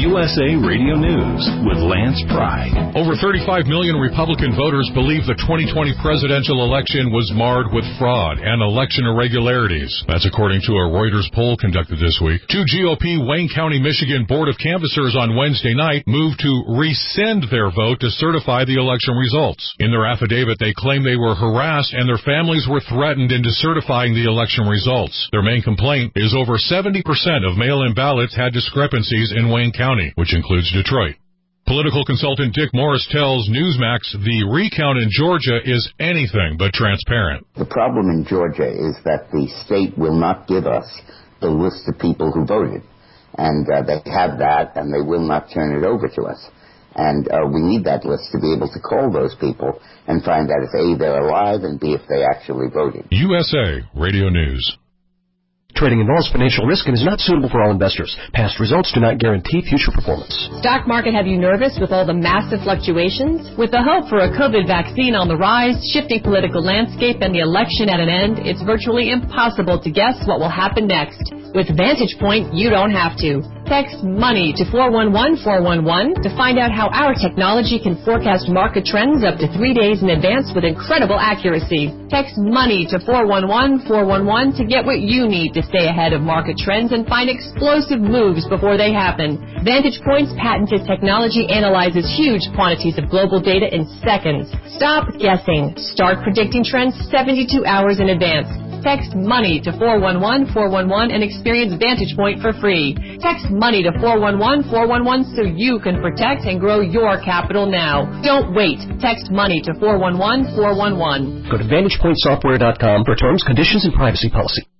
USA Radio News with Lance Pry. Over 35 million Republican voters believe the 2020 presidential election was marred with fraud and election irregularities. That's according to a Reuters poll conducted this week. Two GOP Wayne County, Michigan Board of Canvassers on Wednesday night moved to rescind their vote to certify the election results. In their affidavit, they claim they were harassed and their families were threatened into certifying the election results. Their main complaint is over 70% of mail-in ballots had discrepancies in Wayne County, which includes Detroit. Political consultant Dick Morris tells Newsmax the recount in Georgia is anything but transparent. The problem in Georgia is that the state will not give us the list of people who voted. And they have that, and they will not turn it over to us. And we need that list to be able to call those people and find out if A, they're alive, and B, if they actually voted. USA Radio News. Trading involves financial risk and is not suitable for all investors. Past results do not guarantee future performance. Stock market have you nervous with all the massive fluctuations? With the hope for a COVID vaccine on the rise, shifting political landscape, and the election at an end, it's virtually impossible to guess what will happen next. With Vantage Point, you don't have to. Text MONEY to 411-411 to find out how our technology can forecast market trends up to 3 days in advance with incredible accuracy. Text MONEY to 411-411 to get what you need to stay ahead of market trends and find explosive moves before they happen. Vantage Point's patented technology analyzes huge quantities of global data in seconds. Stop guessing. Start predicting trends 72 hours in advance. Text MONEY to 411-411 and experience Vantage Point for free. Text MONEY to 411-411 so you can protect and grow your capital now. Don't wait. Text MONEY to 411-411. Go to VantagePointSoftware.com for terms, conditions, and privacy policy.